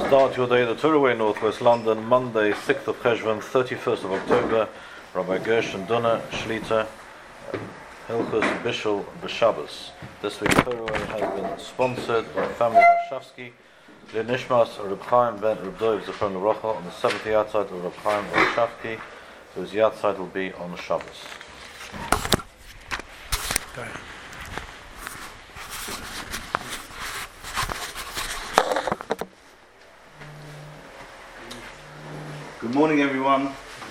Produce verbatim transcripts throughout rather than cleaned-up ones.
Start your day at the Torah Way, Northwest London, Monday, sixth of Cheshvan, thirty-first of October. Rabbi Gershon Dunner, Shlita, Hilchus Bishul B'Shabbos. This week's Torah Way has been sponsored by family Warshawski, Le Nishmas Reb Chaim ben Reb Dov Zechron L'Rocha on the seventh Yatzeit of Reb Chaim Warshawski, whose Yatzeit will be on Shabbos. Okay. Good morning, everyone.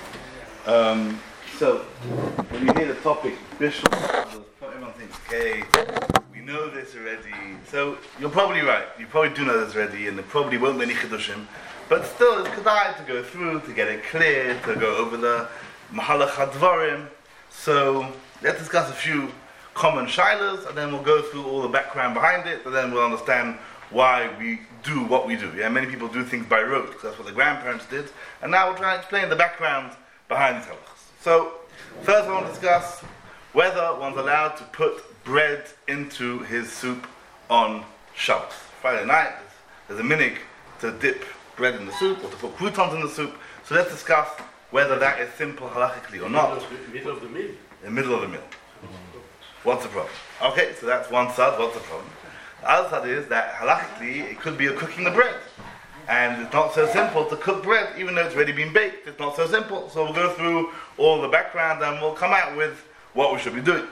Um, so, when you hear the topic, Bishul, everyone thinks, okay, we know this already. So, you're probably right. You probably do know this already, and there probably won't be any Chidushim. But still, it's Kedai to go through, to get it clear, to go over the Mahalach HaDvarim. So, let's discuss a few common shilas, and then we'll go through all the background behind it, and then we'll understand why we do what we do. Yeah, many people do things by rote, because that's what the grandparents did. And now we'll try and explain the background behind these halachas. So, first I want to discuss whether one's allowed to put bread into his soup on Shabbos. Friday night, there's a minhag to dip bread in the soup, or to put croutons in the soup. So let's discuss whether that is simple halachically or not. In the middle of the meal? In the middle of the meal. What's the problem? Okay, so that's one side. What's the problem? The other side is that halachically it could be a cooking the bread. And it's not so simple to cook bread, even though it's already been baked. It's not so simple. So we'll go through all the background and we'll come out with what we should be doing.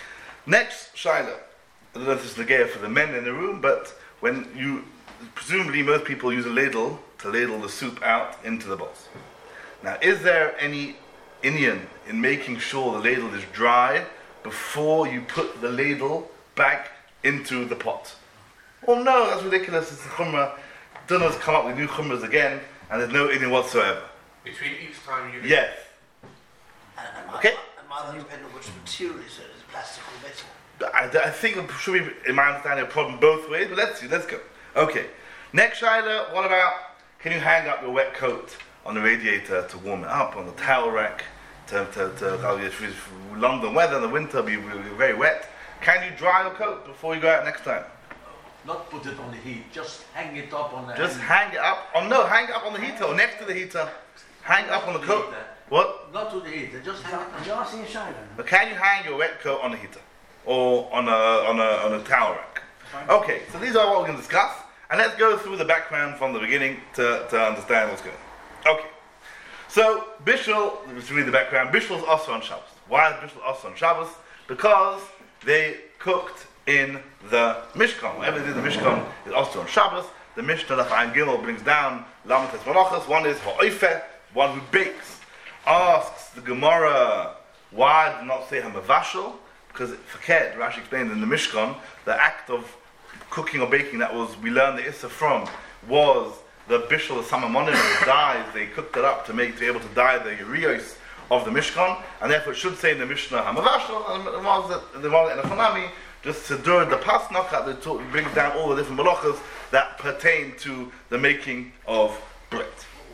Next, Shaila. I don't know if this is the gear for the men in the room, but when you, presumably most people use a ladle to ladle the soup out into the bowls. Now, is there any Indian in making sure the ladle is dry before you put the ladle back into the pot? Oh no, that's ridiculous. It's a chumrah. Dunners come up with new chumras again, and there's no Indian whatsoever. Between each time you... Yes. And, and Okay. And might depend on which material is it, is it plastic or metal? I, I think it should be, in my understanding, a problem both ways, but let's see, let's go. Okay. Next, Shaila, what about, can you hang up your wet coat on the radiator to warm it up, on the towel rack, to, to, to, to if it's London weather in the winter, be, be very wet. Can you dry your coat before you go out next time? Not put it on the heat, just hang it up on the Just hang hang it up. Oh no, hang it up on the heater or next to the heater. Hang it up on the coat. What? Not to the heater, just hang it up. You're asking a Shaila. But can you hang your wet coat on the heater or on a on a on a towel rack? Okay, so these are what we're going to discuss, and let's go through the background from the beginning to, to understand what's going on. Okay, so Bishul, let's read the background. Bishul is also on Shabbos. Why is Bishul also on Shabbos? Because they cooked in the Mishkan. Whatever they did in the Mishkan is also on Shabbos. The Mishnah of Chaim Gimel brings down Lamates Malachas. One is Ha'oifeh, one who bakes. Asks the Gemara, why did not say Hamavashal? Because Faked, Rashi explained in the Mishkan, the act of cooking or baking that was we learned the Issa from was the Bishul of Samamonim, the dyes. They cooked it up to make to be able to dye the Urios of the Mishkan, and therefore it should say in the Mishnah Hamavashal, and the Gemara in the Chanami just to do the pas knockout that talk, brings down all the different malachas that pertain to the making of bread.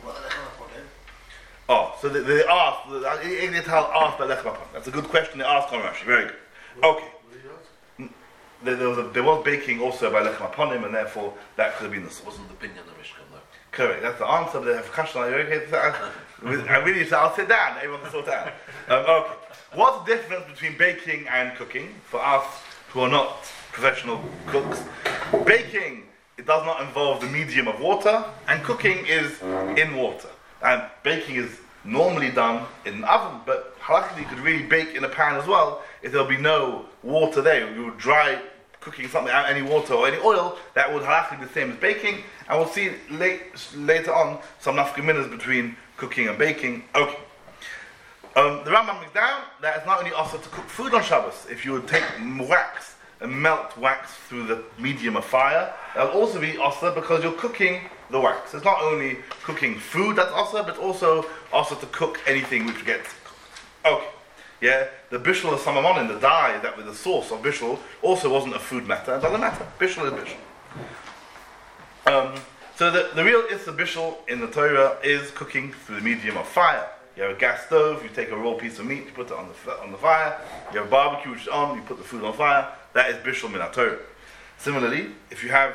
Oh, so they, they asked, Eidital asked by Lechem Apon. That's a good question they asked on Rashi. Very good. Okay. There, there, was a, there was baking also by Lechem Aponim, and therefore that could have been the source. Wasn't the opinion of Mishkan though. Correct, that's the answer. They have Kashna. I really said, I'll sit down, everyone can sort out. Um, okay. What's the difference between baking and cooking for us who are not professional cooks? Baking, it does not involve the medium of water, and cooking is in water. And baking is normally done in an oven, but halachically you could really bake in a pan as well if there'll be no water there. You would dry cooking something without any water or any oil, that would halachically be the same as baking, and we'll see late, later on some nafkaminas between cooking and baking. Okay. Um, the Rambam brings down that it's not only also to cook food on Shabbos. If you would take wax and melt wax through the medium of fire, that will also be also because you're cooking the wax. It's not only cooking food that's also, but also also to cook anything which gets cooked. Okay, yeah. The bishul of samamonin, the dye that was the source of bishul, also wasn't a food matter. It doesn't matter. Bishul is bishul. Um, so the the real issa bishul in the Torah is cooking through the medium of fire. You have a gas stove, you take a raw piece of meat, you put it on the on the fire. You have a barbecue which is on, you put the food on fire. That is bishul min haTorah. Similarly, if you have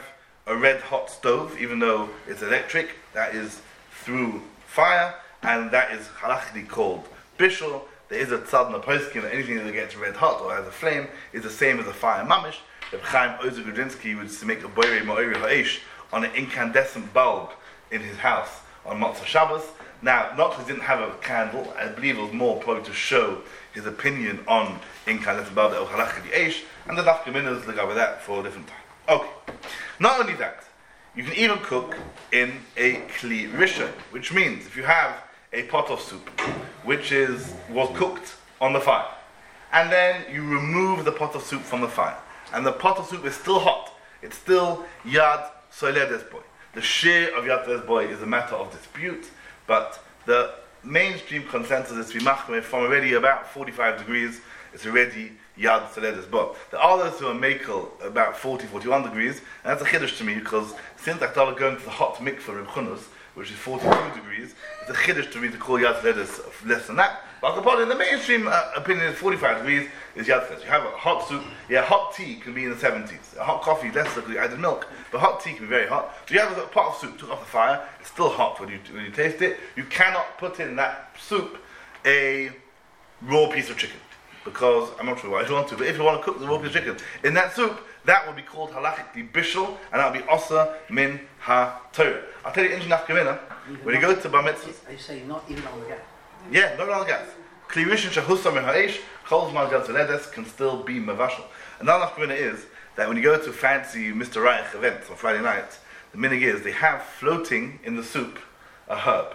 a red hot stove, even though it's electric, that is through fire, and that is halachically called bishul. There is a tzad in a poskim that anything that gets red hot or has a flame is the same as a fire mamish. Reb Chaim Ozer Grudzinsky would make a boire ma'ori ha'esh on an incandescent bulb in his house on Motzah Shabbos. Now, not because he didn't have a candle, I believe it was more probably to show his opinion on incandescent bulb that was halachically eish, and the nafkaminas look over that for a different time. Okay. Not only that, you can even cook in a kli rishon, which means if you have a pot of soup, which is was cooked on the fire, and then you remove the pot of soup from the fire, and the pot of soup is still hot, it's still yad soledes boy. The share of yad soledes boy is a matter of dispute, but the mainstream consensus is to be machmir from already about forty-five degrees, it's already yad soledes boy. There are those who are makel about forty, forty-one degrees, and that's a chiddush to me, because since I started going to the hot mikveh Reb Chunas, which is forty-two degrees, it's a chiddush to me to call yad soledes less than that. But in the mainstream uh, opinion, is forty-five degrees is yad soledes. You have a hot soup, yeah, hot tea can be in the seventies. A hot coffee, less because you added milk, but hot tea can be very hot. So you have a pot of soup, took off the fire, it's still hot when you, when you taste it. You cannot put in that soup a raw piece of chicken, because I'm not sure why you want to, but if you want to cook the raw piece of chicken in that soup, that would be called halachically bishul, and that would be osa min ha Torah. I'll tell you in nafkamina, when you go to bar mitzvahs, I say not even on the gas. yeah, not on the gas. Kli rishon shehusam min ha'esh, chol zman yad soledes can still be mavashal. Another nafkamina is that when you go to fancy Mister Reich events on Friday night, the minig is they have floating in the soup a herb.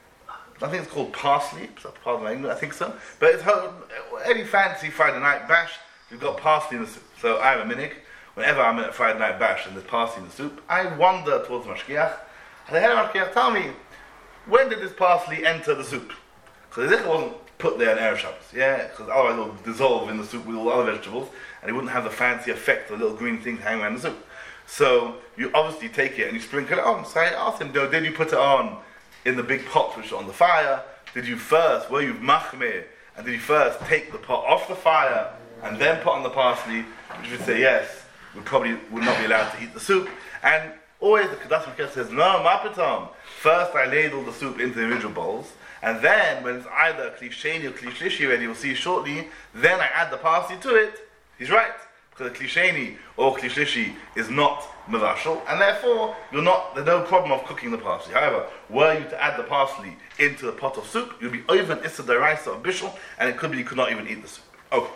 I think it's called parsley. Pardon my English, I think so. But it's herb, any fancy Friday night bash, you've got parsley in the soup. So I have a minig. Whenever I'm at a Friday night bash and there's parsley in the soup, I wander towards the mashkiach, and the head of mashkiach tell me, when did this parsley enter the soup? Because it wasn't put there in Erev Shabbos, yeah? Because otherwise it will dissolve in the soup with all other vegetables, and it wouldn't have the fancy effect of a little green thing hanging around the soup. So you obviously take it and you sprinkle it on. So I asked him, did you put it on in the big pot which was on the fire? Did you first, were you machmir, and did you first take the pot off the fire and then put on the parsley? Which would say yes, we probably would not be allowed to eat the soup. And always the Kedas Mekeh says, no, mapitom. First I ladle the soup into individual bowls, and then when it's either kli sheni or kli shlishi ready, you'll see shortly, then I add the parsley to it. He's right. Because the kli sheni or kli shlishi is not mavashal, and therefore you're not, there's no problem of cooking the parsley. However, were you to add the parsley into the pot of soup, you'll be over an issa deraisa of bishul, and it could be you could not even eat the soup. Okay.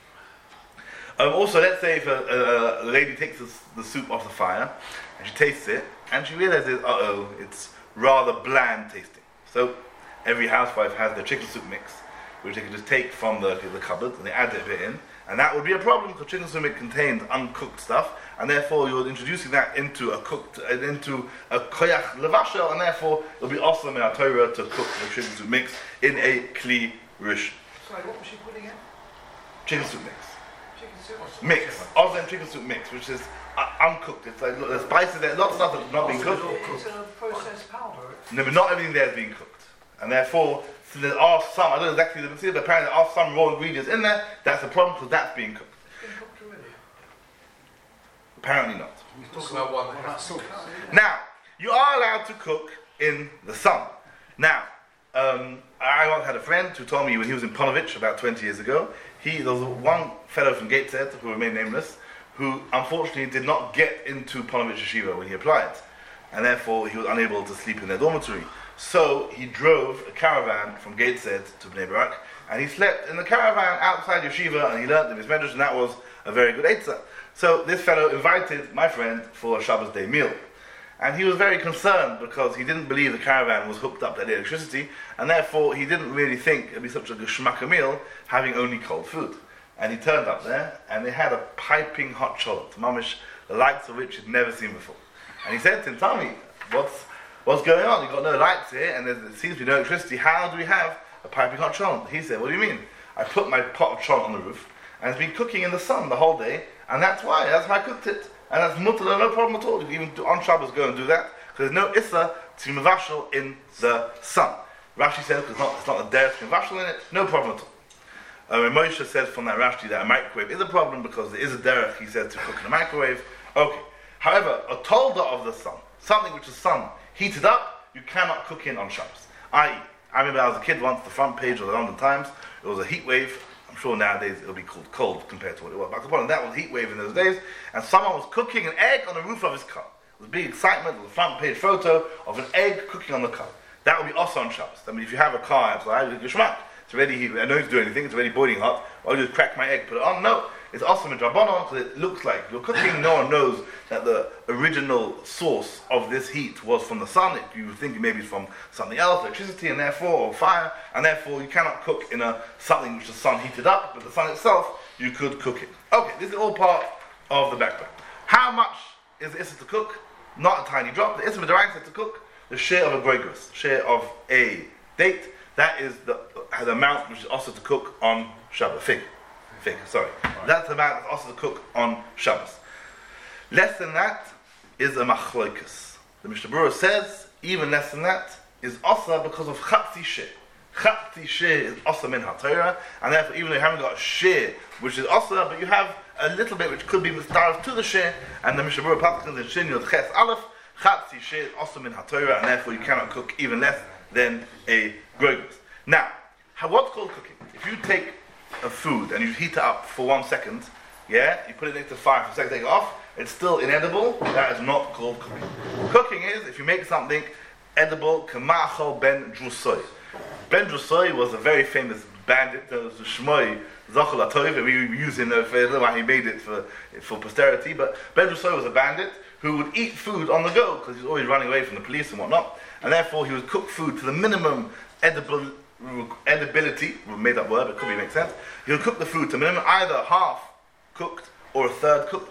Um, also, let's say if a, a, a lady takes the, the soup off the fire, and she tastes it, and she realizes, uh-oh, it's rather bland tasting. So, every housewife has their chicken soup mix, which they can just take from the, the cupboard, and they add it a bit in, and that would be a problem, because chicken soup mix contains uncooked stuff, and therefore you're introducing that into a cooked, uh, into a koyach levashel, and therefore it'll be awesome in our Torah to cook the chicken soup mix in a kli rish. Sorry, what was she putting in? Chicken soup mix. Chicken soup? Mix. Awesome chicken soup mix, which is uh, uncooked. It's like, look, the spices there, lots of stuff that's not being cooked. It's a processed powder. No, but not everything there is being cooked. And therefore, so there are some, I don't know exactly the material, but apparently there are some raw ingredients in there. That's a problem because that's being cooked. It's been cooked already. Apparently not. We're talking about one that has Now, you are allowed to cook in the sun. Now, um, I once had a friend who told me when he was in Ponovich about twenty years ago, he, there was one fellow from Gateshead, who remained nameless, who unfortunately did not get into Ponovich Yeshiva when he applied. And therefore, he was unable to sleep in their dormitory. So, he drove a caravan from Gateshead to Bnei Brak, and he slept in the caravan outside Yeshiva, and he learned in his medrash, and that was a very good eitzah. So, this fellow invited my friend for a Shabbos day meal. And he was very concerned because he didn't believe the caravan was hooked up to the electricity, and therefore he didn't really think it'd be such a geschmack meal having only cold food. And he turned up there, and they had a piping hot cholent, mamish, the likes of which he'd never seen before. And he said to him, tell me, what's, what's going on? You've got no lights here, and there seems to be no electricity. How do we have a piping hot cholent? He said, what do you mean? I put my pot of cholent on the roof, and it's been cooking in the sun the whole day, and that's why, that's how I cooked it. And that's mutter, no problem at all. You can even do, on Shabbos go and do that, because there's no issa to mavashal in the sun. Rashi says it's not, it's not a derech to mavashal in it, no problem at all. Uh, when Moshe says from that Rashi that a microwave is a problem because there is a derech, he says, to cook in a microwave. Okay. However, a tolda of the sun, something which the sun heated up, you cannot cook in on Shabbos. that is, I remember I was a kid once, the front page of the London Times, it was a heat wave. I'm sure nowadays it'll be called cold compared to what it was back then. That was a heat wave in those days, and someone was cooking an egg on the roof of his car. It was big excitement, it was a front page photo of an egg cooking on the car. That would be also on Shabbos. I mean, if you have a car, it's like, it's already heat, I don't need to do anything, it's already boiling hot. I'll just crack my egg, put it on. No, it's awesome in Drabonon because it looks like you're cooking. No one knows that the original source of this heat was from the sun. It, you would think maybe it's from something else, electricity, and therefore, or fire, and therefore you cannot cook in a something which the sun heated up, but the sun itself, you could cook it. Okay, this is all part of the background. How much is the issa to cook? Not a tiny drop. The issa midaraisa to cook, the share of a gregos, share of a date. That is the, the amount which is also to cook on Shabbos. Fig. Fig, sorry. Right. That's the amount that's also to cook on Shabbos. Less than that is a machloikus. The Mishnah Berurah says, even less than that is also because of chatzi sheh. Chatzi sheh is also min ha-Torah, and therefore even though you haven't got a sheh which is also, but you have a little bit which could be mistarif to the sheh, and the Mishnah Berurah passes in Shin Yod Ches Aleph, chatzi sheh is also min ha-Torah, and therefore you cannot cook even less than a gregos. Now, how, what's called cooking? If you take a food and you heat it up for one second, yeah, you put it next to fire for a second, take it off, it's still inedible, that is not called cooking. Cooking is if you make something edible, Kamachal ben Drusoi. Ben Drusoi was a very famous bandit, there was a Shmoi, Zachal HaTov, and we use him for why he made it for, for posterity, but Ben Drusoi was a bandit who would eat food on the go, because he was always running away from the police and whatnot, and therefore he would cook food to the minimum edible edibility, made up word, but it could be make sense. He would cook the food to minimum, either half cooked or a third cooked,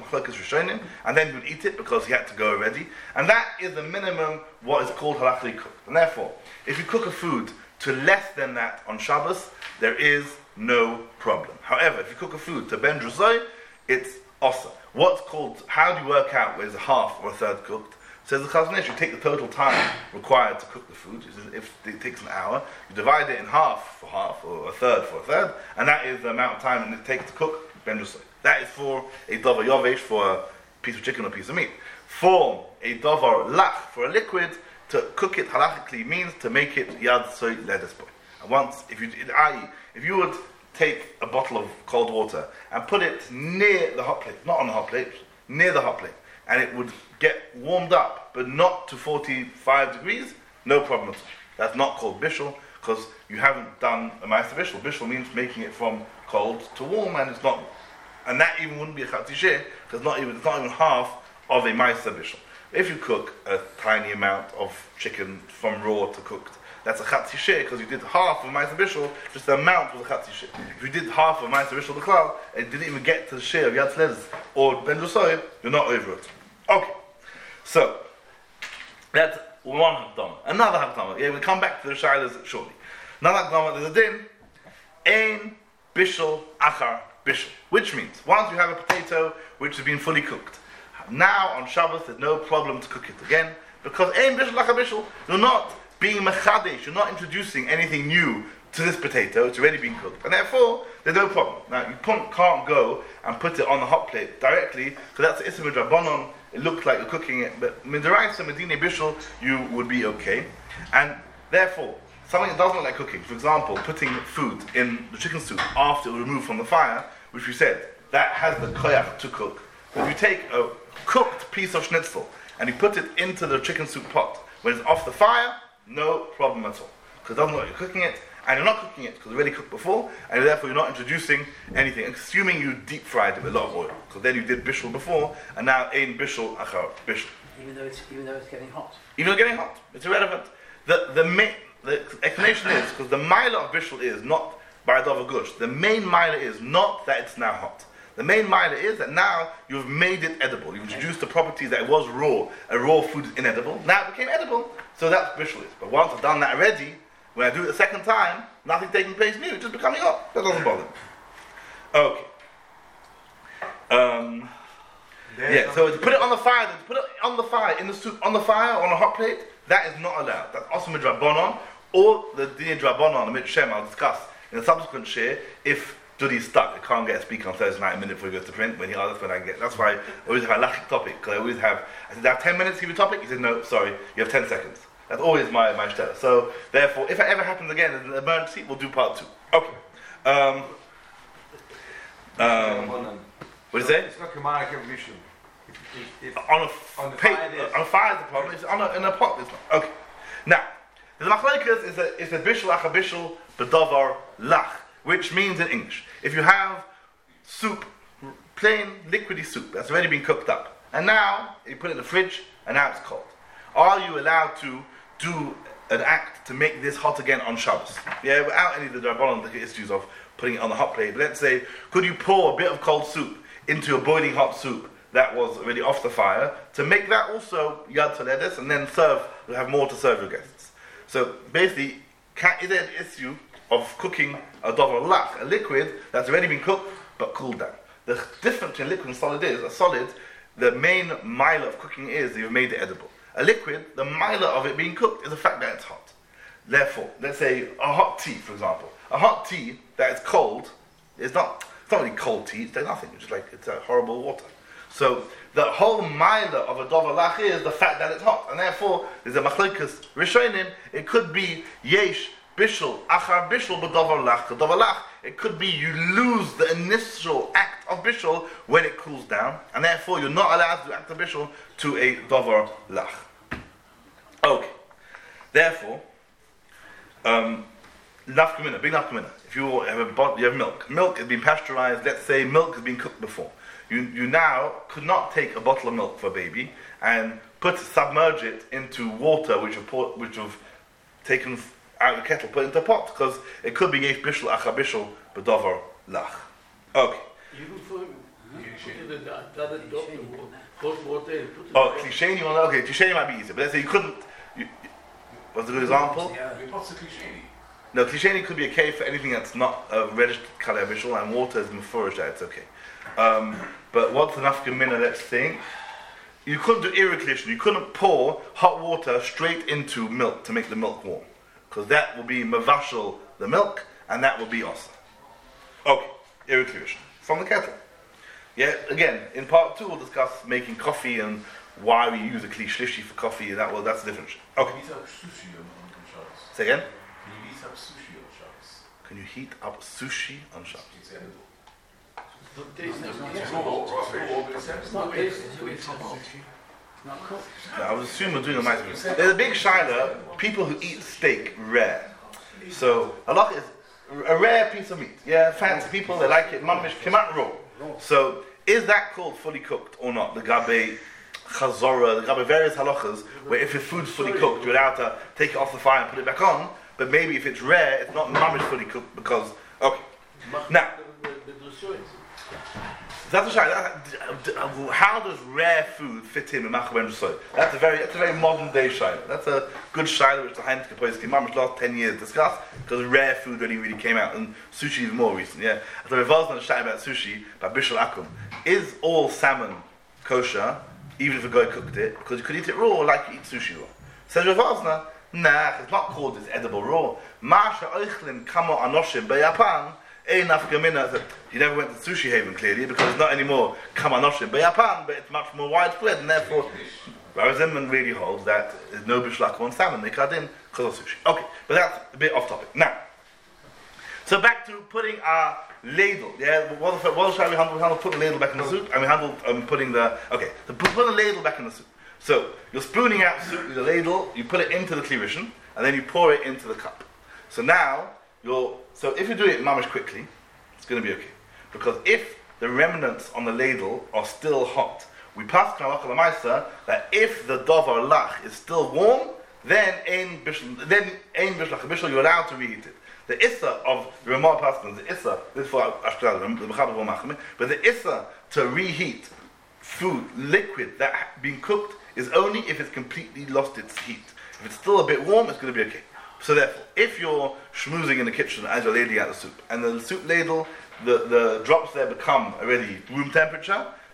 and then he would eat it because he had to go already. And that is the minimum what is called halachically cooked. And therefore, if you cook a food to less than that on Shabbos, there is no problem. However, if you cook a food to ben drusoi, it's awesome. What's called, how do you work out whether it's a half or a third cooked? Says the Chazon Ish, you take the total time required to cook the food. If it takes an hour, you divide it in half for half, or a third for a third, and that is the amount of time it takes to cook ben drusoi. That is for a davar yovesh, for a piece of chicken or a piece of meat. For a davar lach, for a liquid, to cook it halachically means to make it yad soy ledes boy. And once, if you, that is, if you would take a bottle of cold water and put it near the hot plate, not on the hot plate, near the hot plate, and it would get warmed up, but not to forty-five degrees, no problem at all. That's not called bishul, because you haven't done a ma'aser bishul. Bishul means making it from cold to warm, and it's not, and that even wouldn't be a chatzi sheh, because not even, it's not even half of a ma'aser bishul. If you cook a tiny amount of chicken from raw to cooked, that's a chatzi sheh, because you did half of a ma'aser bishul, just the amount was a chatzi sheh. If you did half of a ma'aser bishul b'klal, it didn't even get to the sheh of yad tzledz or ben drusoi, you're not over it. Okay, so that's one hakdama. Another hakdama. Yeah, we'll come back to the shaylas shortly. Another hakdama, there's a din, ein bishul achar bishul, which means once you have a potato which has been fully cooked, now on Shabbos there's no problem to cook it again, because ein bishul achar bishul, you're not being mechadesh, you're not introducing anything new to this potato, it's already been cooked, and therefore there's no problem. Now you can't go and put it on the hot plate directly, because that's the issa midrabanon. It looks like you're cooking it, but midaraisa medine bishul, you would be okay. And therefore, something that doesn't look like cooking, for example, putting food in the chicken soup after it was removed from the fire, which we said, that has the koyach to cook. But if you take a cooked piece of schnitzel and you put it into the chicken soup pot, when it's off the fire, no problem at all. Because it doesn't look like you're cooking it, and you're not cooking it because it's already cooked before, and therefore you're not introducing anything, assuming you deep fried it with a lot of oil, because then you did bishul before, and now ein bishul achar bishul. Even though it's even though it's getting hot. Even though it's getting hot, it's irrelevant. The the main the explanation is because the mila of bishul is not by davar gush. The main mila is not that it's now hot. The main mila is that now you've made it edible. You've introduced the properties that it was raw. A raw food is inedible. Now it became edible. So that's bishul is. But once I've done that already, when I do it the second time, nothing taking place new, it's just becoming hot. That doesn't bother me. Okay. Um, yeah, so to put it on the fire, to put it on the fire, in the soup, on the fire, on a hot plate, that is not allowed. That's also midrabanon, or the din drabanon, the midshem, I'll discuss in the subsequent share, if study's stuck. I can't get a speaker on Thursday night a minute before he goes to print. When he asks, that's when I get. That's why I always have a lachic topic. Because I always have. I said, "I have ten minutes to give you a topic." He said, "No, sorry, you have ten seconds." That's always my my style. So therefore, if it ever happens again, an emergency, we'll do part two. Okay. Um, um, what do you say? It's not Gemara evolution. If, if, On a f- on the pa- fire it is. on a fire, the problem. It's on a, in a pot. It's not. Okay. Now, the machlokes is a is a bishul ach a bishul b'davar lach, which means in English, if you have soup, plain liquidy soup that's already been cooked up, and now you put it in the fridge, and now it's cold, are you allowed to do an act to make this hot again on Shabbos? Yeah, without any of the Rabbanon issues of putting it on the hot plate. But let's say, could you pour a bit of cold soup into a boiling hot soup that was already off the fire to make that also yad toledes, and then serve, you'll have more to serve your guests. So basically, can, is there an issue of cooking a davar lach, a liquid that's already been cooked but cooled down? The difference between liquid and solid is, a solid, the main mile of cooking is that you've made it edible. A liquid, the mile of it being cooked is the fact that it's hot. Therefore, let's say a hot tea, for example. A hot tea that is cold is not, it's not really cold tea, it's nothing, it's just like, it's a horrible water. So the whole mile of a davar lach is the fact that it's hot, and therefore there's a machlokes rishonim. It could be yesh bishul achar bishul b'davar lach. The davar lach, it could be you lose the initial act of bishul when it cools down, and therefore you're not allowed to do act of bishul to a davar lach. Okay. Therefore, um, nafkamina, big nafkamina. If you have a bot, you have milk. Milk has been pasteurized. Let's say milk has been cooked before. You you now could not take a bottle of milk for a baby and put submerge it into water which have poured, which have taken out of the kettle, put into a pot, because it could be yesh bishul acha bishul b'davar lach. Okay. Even for put in the other cold water and put it. Oh, klisheni one. Okay, klisheni might be easier, but let's say you couldn't. You, what's a good example? What's the cliche? No, klisheni could be a cave for anything that's not a registered kalei bishul, and water is mefurish that it's okay. Um, but what's the nafkamina? Let's think. You couldn't do irrigation. You couldn't pour hot water straight into milk to make the milk warm, because that will be mavashal the milk, and that will be osa. Okay, irrigation from the kettle. Yeah, again, in part two we'll discuss making coffee and why we use a kli shlishi for coffee. And that well, that's a different shit. Okay. Heat up sushi on, on Shabbos. Say again. Can you heat up sushi on Shabbos? Can you heat up sushi on Shabbos? It's edible. Not tasty. It's raw, raw fish. It's It's not tasty. It's not Not cooked. No, I was assuming we're doing a mice. There's a big shaila, people who eat steak rare. So a lot is a rare piece of meat. Yeah, fancy people, they like it mamish kemat raw. So is that called fully cooked or not? The gabe chazora, the gabe various halachas, where if your food's fully cooked, you're allowed to take it off the fire and put it back on. But maybe if it's rare, it's not mamish fully cooked because okay. Now. That's a shayla. How does rare food fit in with Machaber and Soy? That's a very, that's a very modern day shayla. That's a good shayla which the Heinrich Kapoisky Mamish last ten years discussed, because rare food really really came out, and sushi is more recent. Yeah, so we've also done a shayla about sushi by Bishul Akum. Is all salmon kosher, even if a guy cooked it? Because you could eat it raw, like you eat sushi raw. Says Rav Osner, nah, it's not called it's edible raw. Masha oichlin kamo anoshim beYapan. Enough Gamina that you never went to Sushi Haven clearly, because it's not anymore Kamanoshim Japan, but it's much more widespread, and therefore Rav Zimman really holds that there's no bishlak on salmon, they cut in because of sushi. Okay, but that's a bit off topic. Now, so back to putting our ladle. Yeah, what the what shall we handle? We handle putting the ladle back in the soup, and we handled um, putting the okay. So put, put the ladle back in the soup. So you're spooning out soup with the ladle, you put it into the klivishin, and then you pour it into the cup. So now you're So if you do it mamish quickly, it's going to be okay. Because if the remnants on the ladle are still hot, we pass halacha l'maisa that if the davar lach is still warm, then ein bishul, then ein bishlach bishul, you're allowed to reheat it. The issa of the Ramah Paskin, the issa, this is for Ashkelaz, the Mechaber Machmir, but the issa to reheat food, liquid that has been cooked, is only if it's completely lost its heat. If it's still a bit warm, it's going to be okay. So therefore, if you're schmoozing in the kitchen as you're ladling out the soup, and the soup ladle, the, the drops there become already room temperature,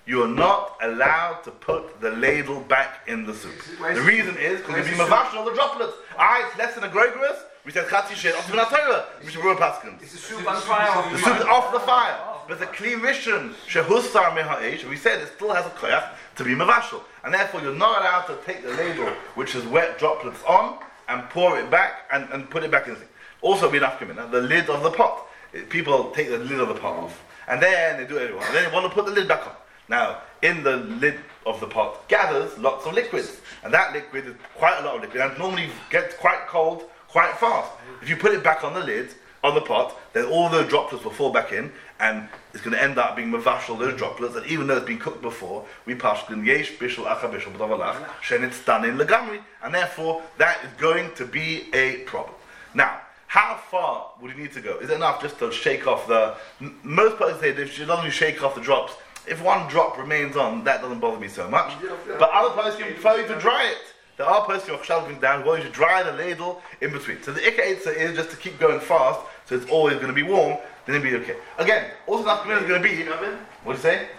you are not allowed to put the ladle back in the soup. The reason is because you'll be mavashal the droplets. Ah, it's less than a gregorus. We said chatzi shit off the Torah. We should rule paskins. Is the soup on fire? The soup is off the fire. But the kli rishon shehusar meha'esh, we said it still has a koyach to be mavashal, and therefore you're not allowed to take the ladle which is wet droplets on and pour it back and, and put it back in the thing. Also, be enough the lid of the pot. People take the lid of the pot off, and then they do it. And then they want to put the lid back on. Now, in the lid of the pot gathers lots of liquids, and that liquid is quite a lot of liquid, and normally gets quite cold quite fast. If you put it back on the lid, on the pot, then all those droplets will fall back in, and it's going to end up being mavashal, those droplets, and even though it's been cooked before, we pashkin yesh bishul acha bishul b'davalach, shen it's done in legamri, and therefore that is going to be a problem. Now, how far would you need to go? Is it enough just to shake off the... M- most persons say that if you don't only shake off the drops, if one drop remains on, that doesn't bother me so much. But other persons prefer you to dry it. There are persons who are going down, who want you to dry the ladle in between. So the ikka eitzah is just to keep going fast, so it's always going to be warm, then it'll be okay. Again, also nafkamina is going to be... What do you say?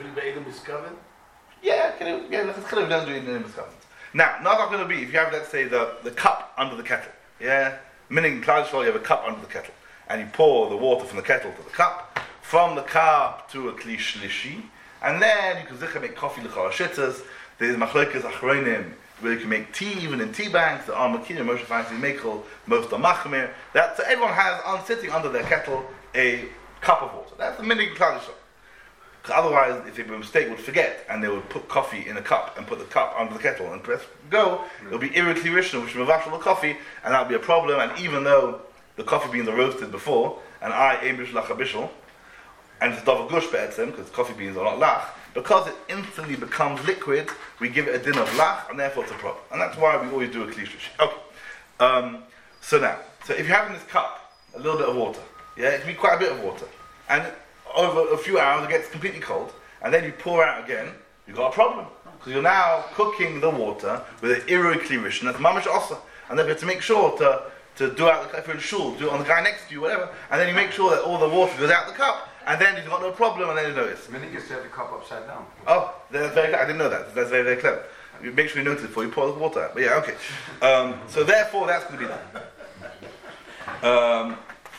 Yeah, can it, yeah, let's kind of don't do it in the discussions. Now, now that's going to be, if you have, let's say, the, the cup under the kettle, yeah? Meaning, you have a cup under the kettle, and you pour the water from the kettle to the cup, from the cup to a kli shlishi, and then you can zikha make coffee l'chol shittas. There's machlokas achronim, where you can make tea, even in tea banks. There are makina, Moshe finds in Mekel, most are machmir. That so everyone has on sitting under their kettle a cup of water. That's the minhag klal yisrael. Because otherwise, if they by mistake would forget and they would put coffee in a cup and put the cup under the kettle and press go, it'll be irritly rishon, which will mavashal the coffee, and that'll be a problem. And even though the coffee beans are roasted before, and I aim bishul bishul, and it's davar gush be'etzem, because coffee beans are not lach, because it instantly becomes liquid, we give it a din of lach, and therefore it's a problem. And that's why we always do a kli shlishi. Okay. Um, so now, so if you have in this cup a little bit of water, yeah, it can be quite a bit of water, and over a few hours it gets completely cold, and then you pour out again, you've got a problem. Because you're now cooking the water with an irui kli rishon, that's mamash osa. And then you have to make sure to, to do out the, if you're in shul, do it on the guy next to you, whatever, and then you make sure that all the water goes out the cup, and then you've got no problem, and then you notice. Many gets to have the cup upside down. Oh, that's very clever. I didn't know that. That's very, very clever. You make sure you notice before you pour the water out. But yeah, okay. Um, so therefore, that's going to be that. Um,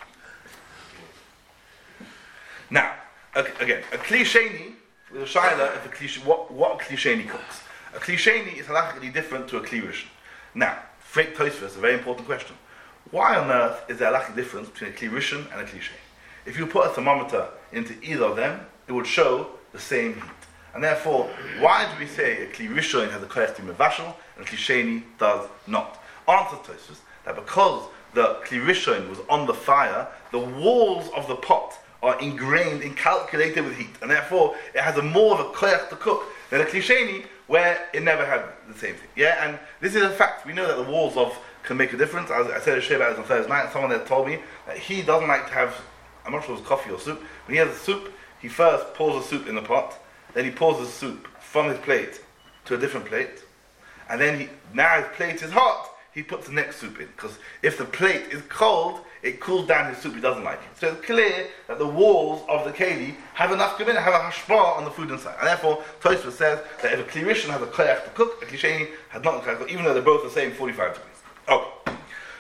now, okay, again, a kli sheni, with a shaila, if a kli, what, what a kli sheni cooks. A kli sheni is halachically different to a kli rishon. Now, Frek Tosfos, a very important question. Why on earth is there a halachic difference between a kli rishon and a kli sheni? If you put a thermometer into either of them, it would show the same heat. And therefore, why do we say a kli rishon has a koyach to be mevashel and a kli sheni does not? Answer Tosfos that because the kli rishon was on the fire, the walls of the pot are ingrained, incalculated with heat, and therefore it has a more of a koyach to cook than a kli sheni, where it never had the same thing. Yeah, and this is a fact. We know that the walls of can make a difference. I, I said a share about this on Thursday night. Someone there told me that he doesn't like to have, I'm not sure if it's coffee or soup. When he has a soup, he first pours the soup in the pot, then he pours the soup from his plate to a different plate, and then he, now his plate is hot, he puts the next soup in. Because if the plate is cold, it cools down his soup, he doesn't like it. So it's clear that the walls of the keli have enough to have a hashpah on the food inside. And therefore, Tosfos says that if a kli rishon has a koyach to cook, a kli sheni has not a koyach to cook, even though they're both the same forty-five degrees. Okay.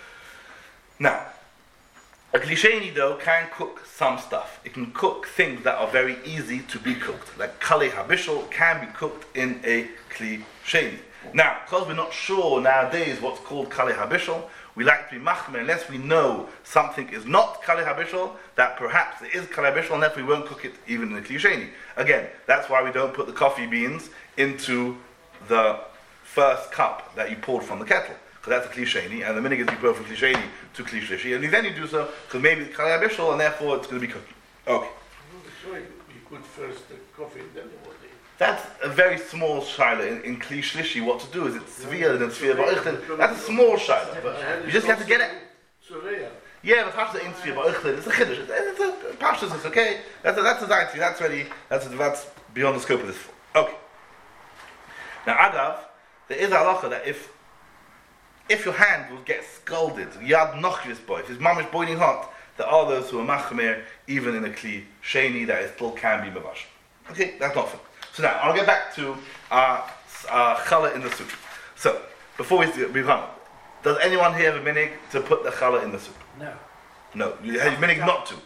Now, a kli sheni though can cook some stuff. It can cook things that are very easy to be cooked. Like kalei habishol can be cooked in a kli sheni. Now, because we're not sure nowadays what's called kalei habishol, we like to be machmer unless we know something is not kalei habishol, that perhaps it is kalei habishol, and therefore we won't cook it even in the kli sheni. Again, that's why we don't put the coffee beans into the first cup that you poured from the kettle, because that's a kli sheni, and the minhag is you pour from kli sheni to kli shlishi, and then you do so because maybe it's kalei habishol, and therefore it's going to be cooking. Okay. So you could first the coffee and then the water. That's a very small shaila in, in kli shlishi. What to do is it's svir and it's svir ba'ichlin. That's a small shaila, but you just have to get it. Yeah, but pashtas ain't svir ba'ichlin. It's a chiddush. It's a pashtas. It's okay. That's a, that's a zayti. That's ready. That's a, that's beyond the scope of this. Okay. Now, agav, there is a halacha that if if your hand will get scalded, yad nochvis boy, if his mom is boiling hot, there are those who are machmer even in a kli sheni that it still can be mavash. Okay, that's not fun. So now, I'll get back to our uh, challah in the soup. So, before we move on, does anyone here have a minig to put the challah in the soup? No. No. You have a minig not to?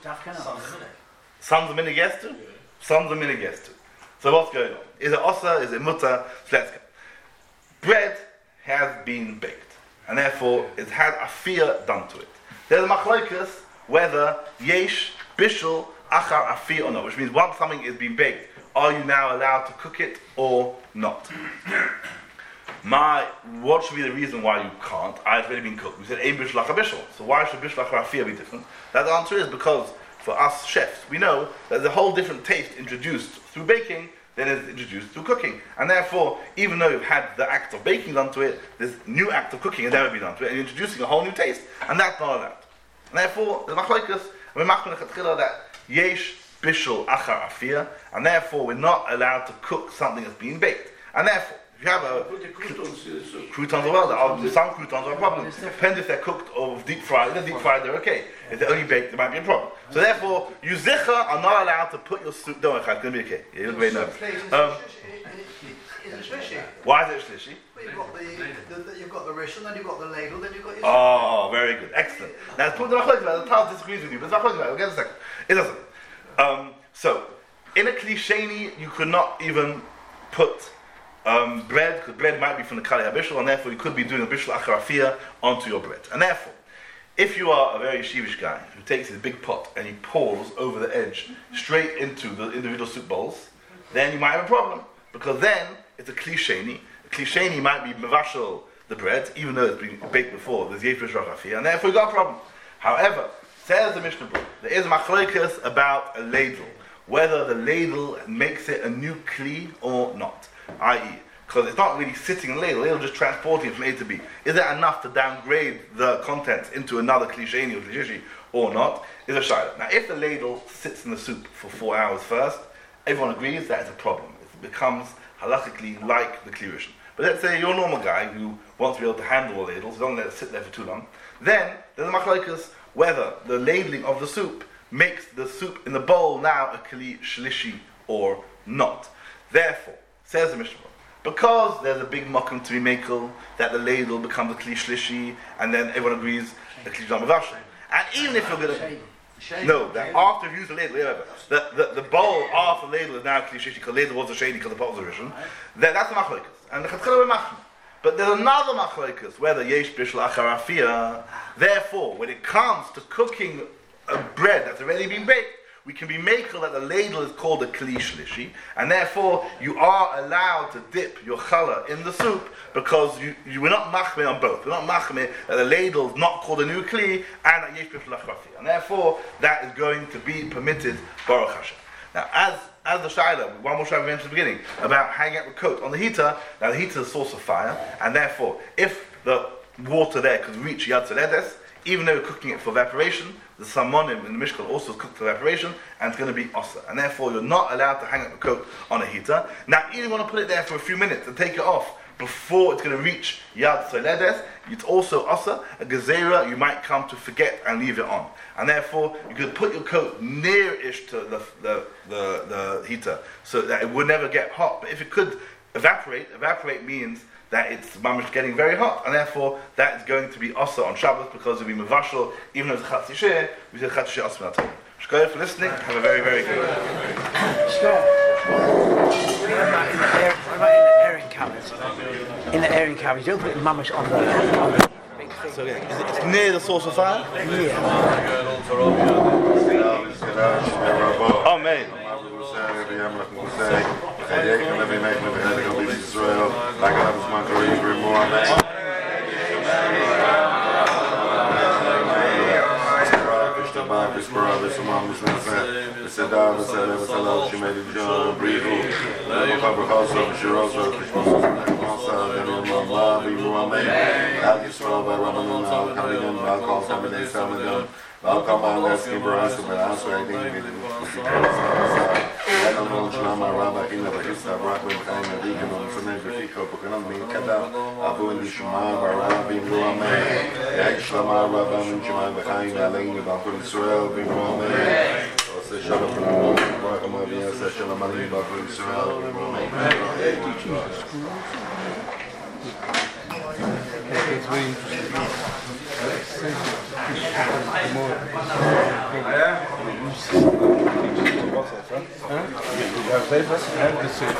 Some of the minig yes to? Some of the minig yes to. So what's going on? Is it osa? Is it muta? So let's go. Bread has been baked, and therefore it had a fear done to it. There's a machlokes whether yesh, bishul, achar afir or not, which means once something is being baked, are you now allowed to cook it or not? My, what should be the reason why you can't? I've already been cooked. We said ein bishul achar bishul. So why should bishul achar afir be different? That answer is because for us chefs, we know that there's a whole different taste introduced through baking than is introduced through cooking. And therefore, even though you've had the act of baking done to it, this new act of cooking has never been done to it, and you're introducing a whole new taste, and that's not allowed. And therefore, the machlokes, we machmir lechatchila that yesh bishul achar afir, and therefore we're not allowed to cook something that's being baked. And therefore, if you have a Put the croutons in the soup. croutons as well, there are, some croutons are a problem. Depends if they're cooked or deep fried. If they're deep fried, they're okay. If they're only baked, there might be a problem. So therefore, you zicha are not allowed to put your soup. Don't worry, it's going to be okay. You look very nervous. Um, Is it slishy? why is it shlishi? Well, you've got the, the, the you've got the rishon, then you've got the ladle, then you've got your. Oh, very good, excellent. Now, it's put the machlokes. The Taz disagrees with you, but it's machlokes. We'll get a second. It doesn't. Um, so, in a klisheni, you could not even put um, bread, because bread might be from the kali habishul, and therefore you could be doing a bishul achar afir onto your bread. And therefore, if you are a very yeshivish guy who takes his big pot and he pours over the edge straight into the individual soup bowls, then you might have a problem, because then it's a klisheni. A klisheni might be mevashel the bread, even though it's been baked before. There's yesh bishul achar afir, and therefore you got a problem. However, says the Mishnah book, there is machlokes about a ladle, whether the ladle makes it a new kli or not, that is, because it's not really sitting in the ladle, ladle just transporting it from A to B. Is it enough to downgrade the contents into another klisheni or klishishi or not? Is a shayla. Now, if the ladle sits in the soup for four hours first, everyone agrees that it's a problem. It becomes halachically like the klirishin. But let's say you're a normal guy who wants to be able to handle the ladles, don't let it sit there for too long. Then there's a machlokes whether the ladling of the soup makes the soup in the bowl now a kli shlishi or not. Therefore, says the Mishnah, because there's a big mokum to be makel that the ladle becomes a kli shlishi, and then everyone agrees the kli mavashel. And even if you're going to no, that after you use the ladle, yeah, the, the, the bowl after the ladle is now kli shlishi because the ladle was a shady because the pot was a rishon. Then that's the machlokes, and the chatchila machmir. But there's another machlokes whether yesh bishul achar afir. Therefore, when it comes to cooking a bread that's already been baked, we can be makel that the ladle is called a kli shlishi, and therefore you are allowed to dip your challah in the soup because you, you we're not machmir on both. We're not machmir that the ladle is not called a new kli and that yesh bishul achar afir, and therefore that is going to be permitted baruch Hashem. Now, as as the shayla, one more shayla we mentioned at the beginning about hanging out the coat on the heater. Now, the heater is a source of fire, and therefore, if the water there could reach yad tzeledes, even though you're cooking it for evaporation, the salmonim in the Mishkan also is cooked for evaporation, and it's going to be osa. And therefore, you're not allowed to hang up the coat on a heater. Now, you want to put it there for a few minutes and take it off before it's going to reach yad tzeledes. It's also osa, a gezerah you might come to forget and leave it on. And therefore, you could put your coat near-ish to the, the, the, the heater so that it would never get hot. But if it could evaporate, evaporate means that it's mamish getting very hot, and therefore that is going to be osa on Shabbos because it'll be mevashel, even though it's chatzi sheh, we say chatzi sheh osa minatol. Shkoyah for listening. Have a very, very good. Scott, what about in the air, what about in the airing cabinet? In the airing cabinet, you don't put it mamish on the, on the big thing. So yeah, is it, it's near the source of fire? Yeah. Amen. Welcome on let's give her answer, but answer I think we I don't know Shlama Rabba in the Bahista Rock with kind of vegan on Sunan Bifiko, Bukanam Bin Kada, Abu and Shuma, Rabbi Ruame, Yak Shlama Rabba and Shuma, Behind Alain, Bakul Israel, Bin Ruame, יעשה שלום ולמות, ברוך המואבי יעשה שלום עלינו בעבור ישראל. It's very interesting. Huh?